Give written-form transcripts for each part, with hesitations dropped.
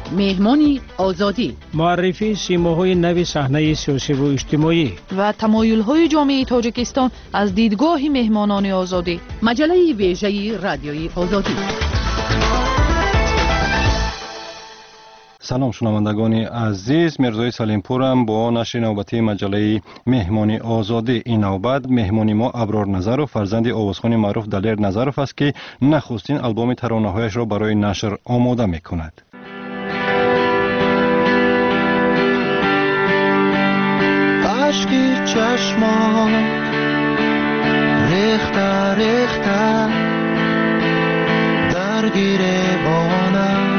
مهمانی آزادی، معرفی سیماهای نو صحنه سیاسی و اجتماعی و تمایل‌های جامعه تاجیکستان از دیدگاه مهمانان آزادی. مجله ویژه رادیوی آزادی. سلام شنوندگان عزیز، مرزای سلیمپورم با نشر نوبتی مجله مهمانی آزادی. این نوبت مهمانی ما ابرار نظرов فرزند آوازخوان معروف دلیر نظرов است که نخستین آلبوم ترانه‌هایش را برای نشر آماده می‌کند. اشکی چشمان ریخته ریخته در گریبانم.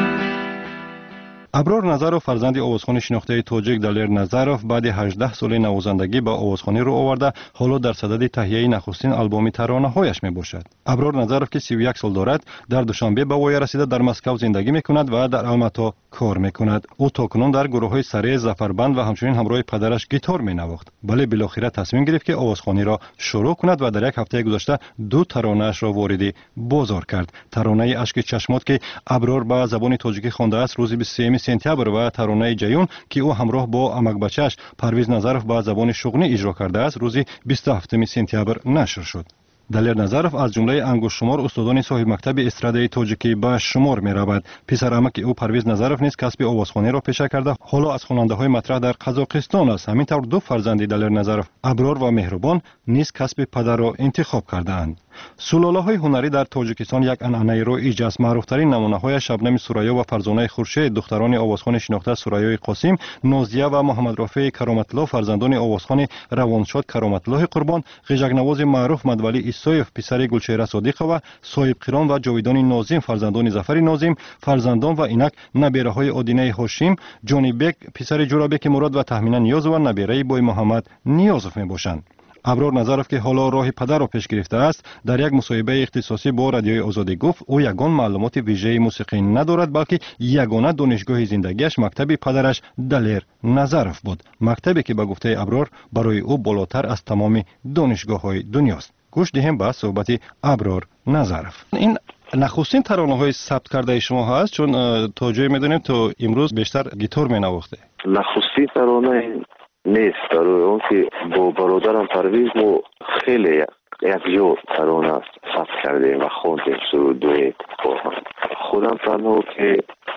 ابرار نظرов فرزند آوازخوان شناخته تاجیک دلیر نظرов بعد 18 سال نوازندگی به آوازخوانی رو آورده، حالا در صدد تهیه نخستین آلبوم ترانه‌هایش میباشد. ابرار نظرов که 31 سال دارد، در دوشنبه به وای رسیده در مسکو زندگی میکند و در الماتا کار میکند. او تاکنون در گروه‌های سره، زفربند و همچنین همراه پدرش گیتار مینواخت. ولی بالاخره تصمیم گرفت که آوازخوانی را شروع کند و در یک هفته گذشته دو ترانه‌اش را وارد بازار کرد. ترانه اشک چشمات که ابرار به زبان تاجیکی خوانده است روز 23 سپتامبر و ترانه جیون که او همراه با امک بچه‌اش پرویز نظرов به زبان شغنی اجرا کرده است روز 27 سپتامبر نشر شد. دلیر نظرов از جمله انگشت شمار استادان صاحب مکتب استرادای تاجیکی به شمار می‌رود. پسر عمک او پرویز نظرов نیز کسب آوازخوانی را پیشه کرده، حالا از خواننده‌های مطرح در قزاقستان است. همینطور دو فرزند دلیر نظرov ابرار و مهربان نیز کسب پدر را انتخاب کرده‌اند. سلاله‌های هنری در تاجیکستان یک عنعنه رایج است. معروف‌ترین نمونه‌های شبنم سوریا و فرزانه خورشید دختران آوازخوان شناخته سوریای قاسم، نازیه و محمد رافع کرامت الله فرزندان آوازخوان روانشاد کرامت الله قربان، غژک‌نواز معروف مدولی ایسایف پسر گلچهره صادق و صاحب قران و جاویدان ناظم فرزندان ظفر ناظم، فرزندان و اینک نبیره‌های آدینه هاشم، جانی بک پسر جورابک مراد و تهمینا نیاز و نبیره بوی محمد نیازف میباشند. ابرار نظرov که حالا راه پدر را پیش گرفته است، در یک مصاحبه اختصاصی با رادیوی آزادی گفت او یگان معلومات ویژه موسیقی ندارد، بلکه یگانه دانشگاه زندگیش مکتب پدرش دلیر نظرov بود، مکتبی که به گفته ابرار برای او بالاتر از تمام دانشگاه‌های دنیاست. گوش دهیم به صحبت ابرار نظرov. این نخستین ترانه‌های ثبت کرده شما هست، چون تا جایی می‌دونیم تو امروز بیشتر گیتار می‌نواخته. نخستین ترانه نیست، برای اون که با برادرم پرویز ما خیلی یک جو ترانه ثبت کردیم و خوندیم سرودوی با هم. خودم تنها که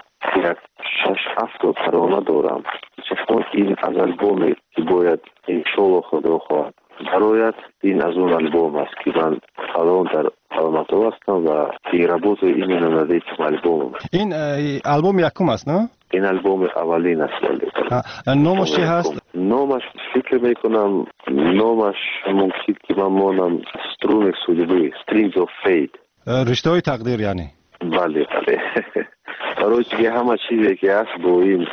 یک 6-7 ترانه دارم، چون این از البومی که باید انشالله خدا خواهد برایت این از اون البوم است که من الان در الماتا هستم و تیرابوت این نمده البوم. این البوم یکم است نه؟ این البوم اولین است. نامش چی هست؟ نامش فکر میکنم نامش ممکن که من مانم سترون سولیبی Strings of Fate، رشته های تقدیر یعنی. بله برای که همه چیزی که هست با این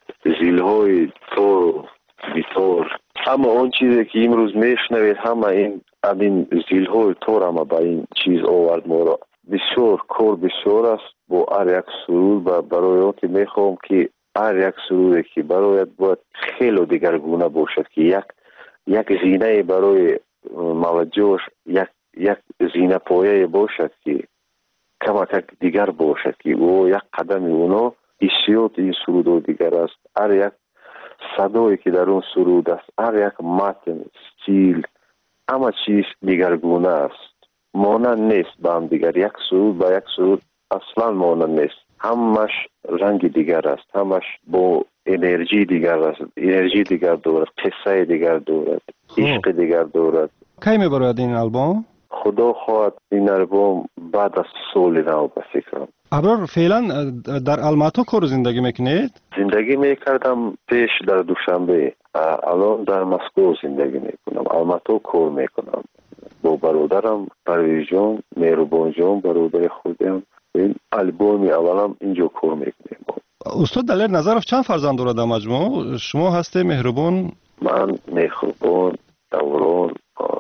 زیلهای تور بیتور، همه اون چیزی که امروز میشنوید همه این زیلهای تور همه با این چیز آورد ما را. بسیار کار بسیار است با هر یک سرود و برای اون که میخوام که هر یک سرودی که برایت باید خیلی دیگرگونه باشد که یک زینه برای موجهش یک زینه پایه باشد که کمک دیگر باشد که او یک قدم اونا ایسیوت این سرود دیگر است. هر یک صدایی که در اون سرود است، هر یک متن، استیل، همه چیز دیگرگونه است، مانند نیست با هم دیگر. یک سرود با یک سرود اصلا مانند نیست، همش رنگ دیگر است، همش با انرژی دیگر است، انرژی دیگر دارد، قصه دیگر دارد، عشق دیگر دارد. کی میبرد این البوم؟ خدا خواهد این البوم بعد از سال نو به فکرم. ابرار فعلا در الماتا کار زندگی میکنید؟ زندگی میکردم پیش در دوشنبه، الان در مسکو زندگی میکنم. الماتا کار میکنم با برادرم پرویز جان، مهربان جان برادر خودم. این البوم اولم اینجا کار میکنیم. استاد دلیر نظرov چند فرزند دارد مجموع؟ شما هستی مهربان؟ من مهربان، دوران،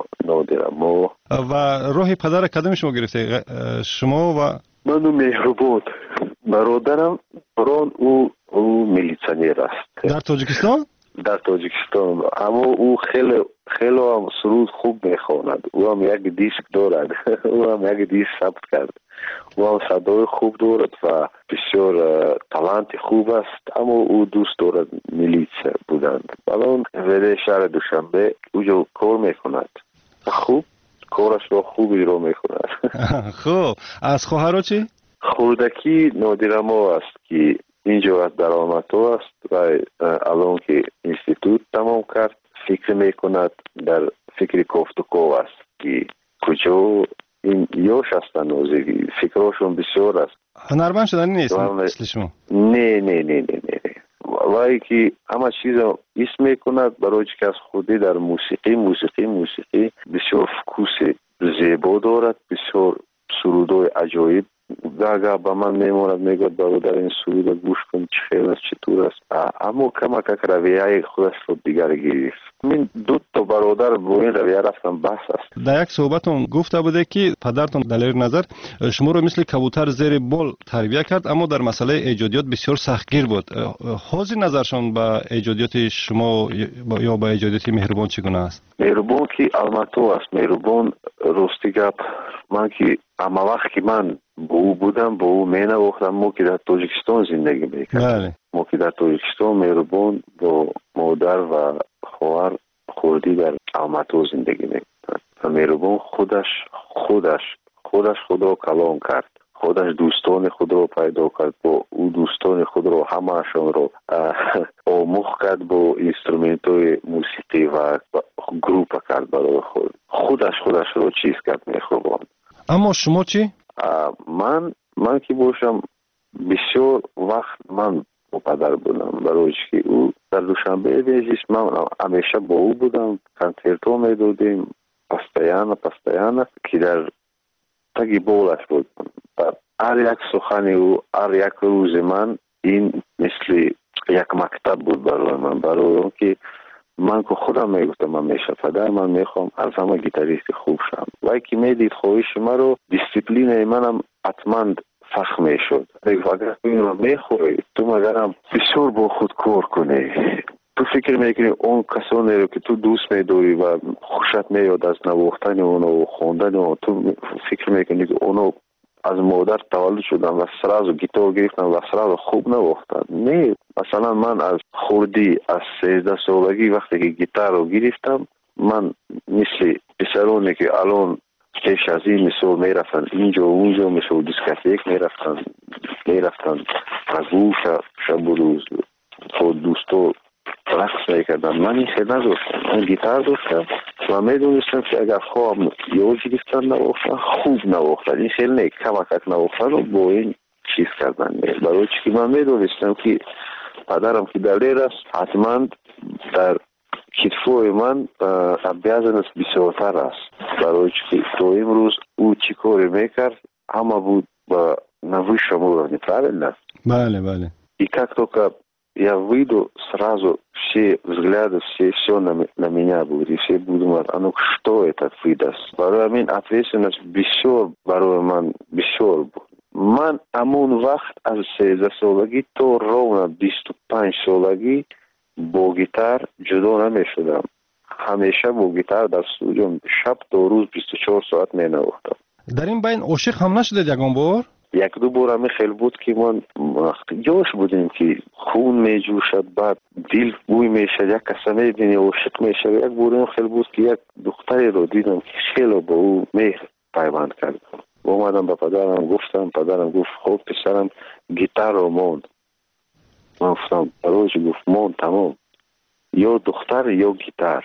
نادرمو. و راه پدر کدام شما گرفته؟ شما و منو مهربان. برادرم بران او میلیسیونر است در تاجیکستان؟ در تاجیکستان، اما او خیلی هم سرود خوب میخواند. او هم یک دیسک دارد او هم یک دیسک ثبت کرد. او صدای خوب دارد و بسیار تالنت خوب است، اما او دوست دارد میلیس بودن. الان ولی شهر دوشنبه اونجا کار میکند، خوب کارش را خوب اجرا میکند. خب از خواهرها چی؟ خوردکی نادرما است که اینجا از درآمدها است و الان که اینستیتوت تمام کرد فکر میکند، در فکر کوفتکو است که کجا این یوش هستن نوزگی، فکرشون بسیار است. هنرمند شدنی نیست مثل شما؟ نه وای که همه چیز اسم میکند برای که از خودی در موسیقی بسیار فکوس زیبا دارد، بسیار سرودای عجایب گاگا با من میموند، میگوید برادر این سرود گوش کن چه خیلی است چطور است، اما کمک رویه خودش رو دیگر گرفت. من دو تا برادر با این رویه رفتم بس است. در یک صحبتون گفته بوده که پدرتون دلیر نظر شما رو مثل کبوتر زیر بال تربیت کرد، اما در مسئله ایجادیات بسیار سختگیر بود. حاضر نظرشون به ایجادیات شما یا به ایجادیات مهربان چگونه است؟ مهربان که الماتو است، مهربان راستی گپ، من که اما وقت که من با او بودم با او می نواختم، ما که در تاجیکستان زندگی میکردم، ما که در تاجیکستان مهربان با مادر و خواهر خوردی در الماتو زندگی میکردم و مهربان خودش خدا کلام کرد، خودش دوستان خود رو پیدا کرد، با او دوستان خود رو همهشان رو آموخت کرد، با اینسترومنت های موسیقی و گروپ کرد برای خودش رو چیز کرد مهربان. اما شما چی؟ من که باشم بسیار وقت من با پدر بودم، برای که او در دوشنبه بیزیست من همیشه با او بودم، کنسرت ها میدادیم پستیانه که در تگی بولش بود. هر یک سخن او، هر یک روز من این مثل یک مکتب بود برای من، برای اون که من که خودم میگفتم همیشه پدر من میخوام از همه گیتاریست خوب شم، وای که میدید خواهش من رو دیسپلین منم حتما فخ میشد. اگر این رو میخوای تو مگرم بسیار با خود کار کنی، تو فکر میکنی اون کسانی رو که تو دوست میداری و خوشت میاد از نواختن اونو و خوندن اونو، تو فکر میکنی که اونو از مادر تولد شدن و سراز گیتار گرفتن و سراز خوب نواختن. نه، مثلا من از خوردی از 13 سالگی وقتی که گیتار رو گرفتم، من مثل پسرانی که الان پیش از این مثل میرفتن اینجا و اونجا مثل دیسکاتیک میرفتن از شب و روز با دوستو رقص میکردم، من این خیلی نداشتم، من گیتار داشتم و میدونستم که اگر خواهم یه گرفتن نواختن خوب نواختن، این خیلی نه کمک نواختن رو با این چیز کردن، برای چی من میدونستم که پدرم که دلیر است حتما در کتفوی من بیازنس بسیارتر است، برای چی تو امروز او چی کاری میکرد همه بود با نوی شما неправильно? Бale. И как только я выйду, сразу все взгляды, все на меня будут, и все будут думать, а ну что это выдаст? Барои мен ответственность бисёр барои ман бисёр буд. Ман амон вақт аз 13 солагӣ то ровно 25 солагӣ бо гитар ҷудо намешудам. ҳамеша бо гитар дар студио шаб то рӯз 24 соат менавохтам. дар ин байн ошиқ ҳам нашудед ягон бор? یک-دو بار همه خیلی بود که من یاش بودیم که خون می جوشد، بعد دل بوی می شد، یک کسی می بینی عاشق می شد. یک بار خیلی بود که یک دختری رو دیدم که خیلی با او مهر پیوند کردم. اومدم به پدرم گفتم، پدرم گفت خب پسرم گیتار رو موند. من گفتم روز گفت موند تمام، یا دختر یا گیتار.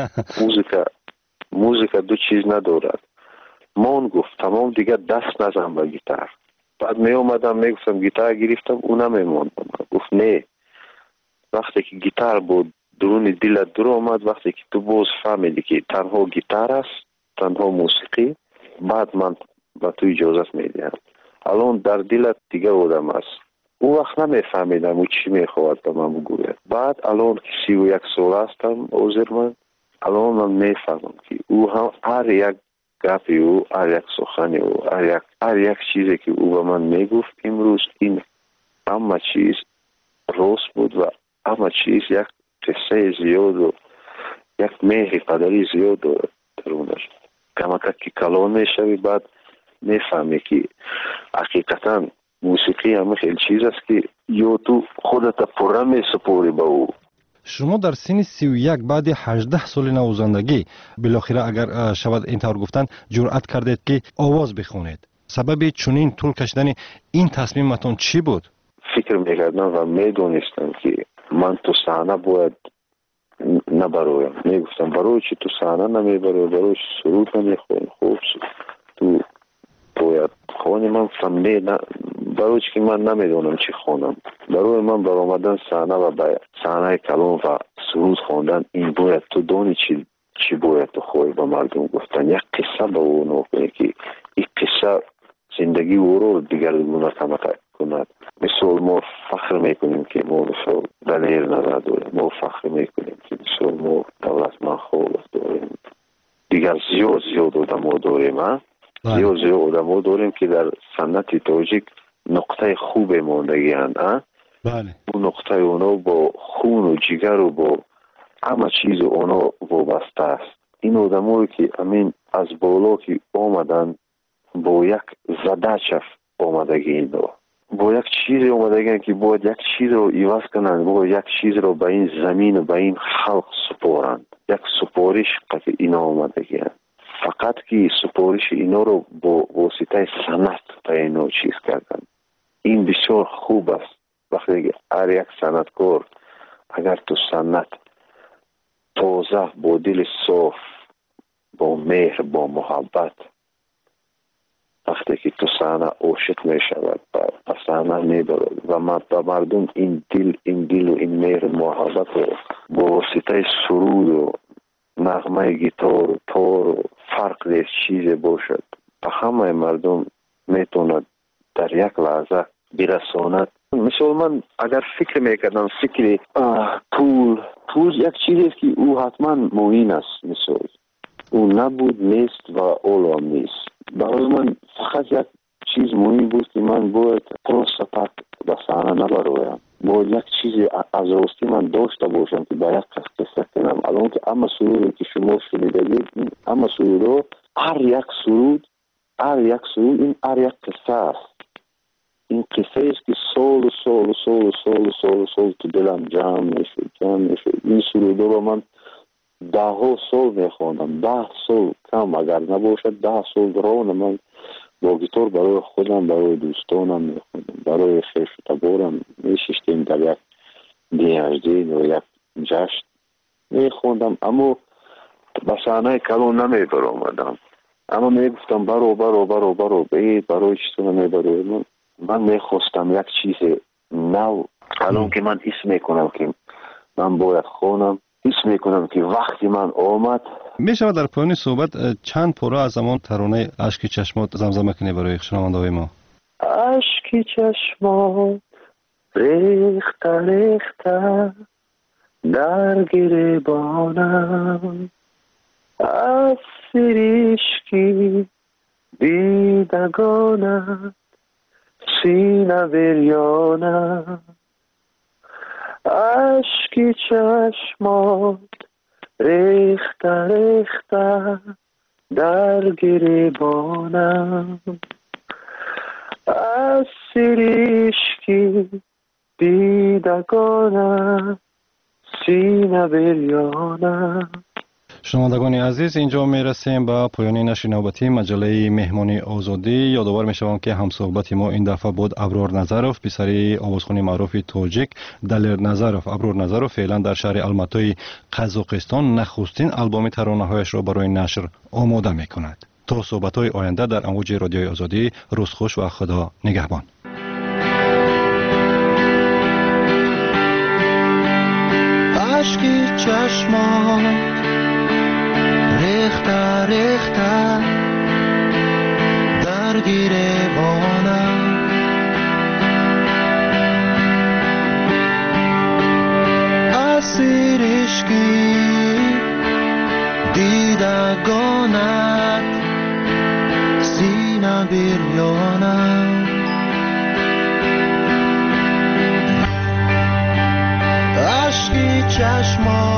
موزیکا دو چیز ندارد. موند گفت تمام دیگه دست نزن به گیتار. بعد می اومدم می گفتم گیتار گرفتم اونم میموندم. گفت نه، وقتی که گیتار بود درون دلت در اومد، وقتی که تو باز فهمیدی که تنها گیتار است، تنها موسیقی، بعد من با تو اجازت میدم. الان در دلت دیگه آدم است. اون وقت نمیفهمیدم او چی میخواد به من بگوید. بعد الان که 31 سال هستم عذر من، الان من میفهمم که او هم هر یک گپی او، هر یک سخنی او، هر یک چیزی که او به من میگفت امروز این همه چیز راست بود و همه چیز یک قصه زیاد و یک مهر قدری زیاد دارد درونش. کمک که کلان میشوی، بعد میفهمی که حقیقتا موسیقی همه خیلی چیز است که یا تو خودت پره میسپوری به او. شما در سن 31 بعد 18 سال نوازندگی بالاخره اگر شود اینطور گفتن جرأت کردید که آواز بخونید. سبب چنین طول کشیدن این تصمیمتون چی بود؟ فکر میکردم و میدونستم که من تو صحنه باید نبرویم. میگفتم برای چی تو صحنه نمیبروی؟ برای چی سرود نمیخونی؟ خوب تو باید خونی. من فهمیدم برای چی که من نمیدونم چی خونم. برای من برآمدن صحنه و به صحنه کلام و سرود خوندن این باید تو دانی چی باید تو خوی به مردم گفتن. یک قصه به اون کنی که این قصه زندگی او رو دیگرگونه کند. مثل ما فخر میکنیم که ما مثل دلیر نظر داریم. ما فخر میکنیم که مثل ما دولتمند خوب داریم. دیگر زیاد آدم ها داریم. زیاد آدم ها داریم که در سنت تاجیک نقطه خوب ماندگی هستند. بله. اون نقطه اونا با خون و جگر و با همه چیز اونا وابسته است. این آدم هایی که امین از بالا که آمدن با یک زده آمدگی اینا. با یک چیز آمدگی که باید یک چیز رو ایواز کنند. باید یک چیز رو به این زمین و به این خلق سپارند. یک سپارش که اینا آمدگی هست. فقط که سپارش اینا رو با واسطه سنت به اینا چیز کردن. این بسیار خوب است. وقتی هر یک سنتکار اگر تو سنت تازه با دل صاف با مهر با محبت وقتی که تو صحنه عاشق می شود و صحنه می برد و مردم این دل و این مهر محبت رو با واسطه سرود و نغمه گیتار و تار و فرق نیست چیز باشد و همه مردم میتوند در یک لحظه برساند. مثل من اگر فکر میکردم فکر پول یک چیزی که او حتما معین است. مثل او نبود نیست و اولام نیست. برای من فقط یک چیز مهم بود که من باید پروستاپک به صحنه نبرویم. باید یک چیزی از راستی من داشته باشم که برای قصه کنم. الان که اما سرودی که شما شنیدید اما سرود هر یک سرود این هر یک قصه است. این قصه است که سال تو دلم جمع میشه. این سرود رو من 10 سال میخوانم. 10 سال کم اگر نباشد 10 سال راه من با گیتار برای خودم برای دوستانم میخوانم. برای خیش و تبارم میشستیم در یک دیهجدین و یک جشن میخوندم. اما به صحنه کلام نمیبرآمدم. اما میگفتم برو برای چی تو نمیبروی؟ من میخواستم یک چیز نو. الان که من حس میکنم که من باید خونم، حس میکنم که وقتی من آمد. میشود در پایان صحبت چند پاره از همون ترانه اشک چشمات زمزمه کنی برای شنونده‌های ما؟ اشک چشمات ریخته در گریبانم از سریشکی دیدگانم سینه بریانم. اشک چشمات ریخته در گریبانم از سریشکی دیدگانم سینه بریانم. شنوندگان عزیز، اینجا میرسیم به پایان نشر نوبتی مجله مهمانی آزادی. یادآور میشوم که همصحبت ما این دفعه بود ابرار نظروف، پسری آوازخوان معروف تاجیک دلیر نظروف. ابرار نظروف فعلا در شهر الماتای قزاقستان نخستین آلبوم ترانه‌هایش را برای نشر آماده میکند. تا صحبت‌های آینده در امواج رادیوی آزادی، روز خوش و خدا نگهبان. اشکی چشمات ریخته در گریبانم از سریشکی دیدگانت سینه بریانم. اشکی چشمات